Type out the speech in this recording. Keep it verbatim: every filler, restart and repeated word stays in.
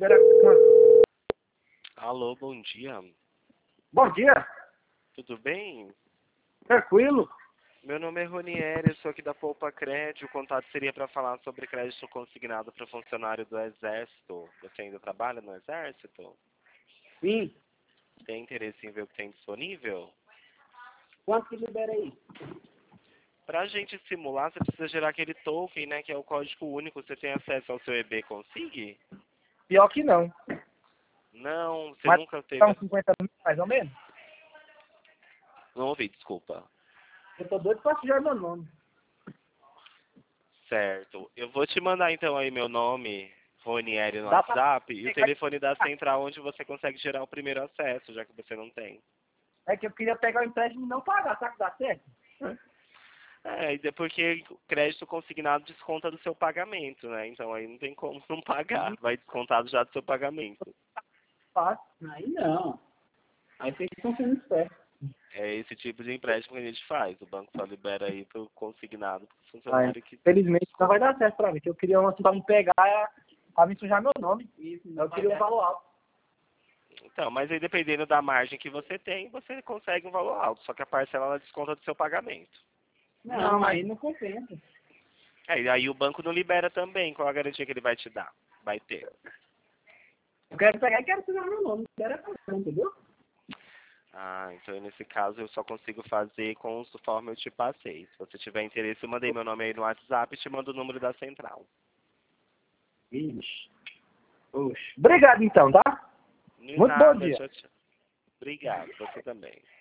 libera quanto? Alô, bom dia. Bom dia. Tudo bem? Tranquilo? Meu nome é Ronieri, eu sou aqui da Poupa Crédito. O contato seria para falar sobre crédito consignado para funcionário do Exército. Você ainda trabalha no Exército? Sim. Tem interesse em ver o que tem disponível? Quanto que libera aí? Para a gente simular, você precisa gerar aquele token, né, que é o código único. Você tem acesso ao seu E B Consig? Pior que não. Não, você Mas nunca tá teve... uns cinquenta mil, mais ou menos? Não ouvi, desculpa. Eu tô doido pra sujar meu nome. Certo. Eu vou te mandar então aí meu nome, Ronieri, no Dá pra... WhatsApp, e o telefone da central onde você consegue gerar o primeiro acesso, já que você não tem. É que eu queria pegar o empréstimo e não pagar, sabe que dá certo? É, e é porque o crédito consignado desconta do seu pagamento, né? Então aí não tem como não pagar. Vai descontado já do seu pagamento. Fácil. Aí não. Aí vocês estão sendo espertos. É esse tipo de empréstimo que a gente faz. O banco só libera aí pro consignado pro Aí, funcionário que... felizmente não vai dar certo pra mim, que eu queria uma pra me pegar, pra me sujar meu nome. Isso, eu queria um valor alto. Então, mas aí dependendo da margem que você tem, você consegue um valor alto. Só que a parcela ela desconta do seu pagamento. Não, mas aí não compensa. É, e aí o banco não libera também. Qual a garantia que ele vai te dar? Vai ter. Eu quero pegar e quero sujar meu nome. Espera pra não, entendeu? Ah, então nesse caso eu só consigo fazer conforme eu te passei. Se você tiver interesse, eu mandei meu nome aí no WhatsApp e te mando o número da central. Ixi. Oxe. Obrigado então, tá? De Muito bom nada, dia. tchau, tchau. Obrigado, você também.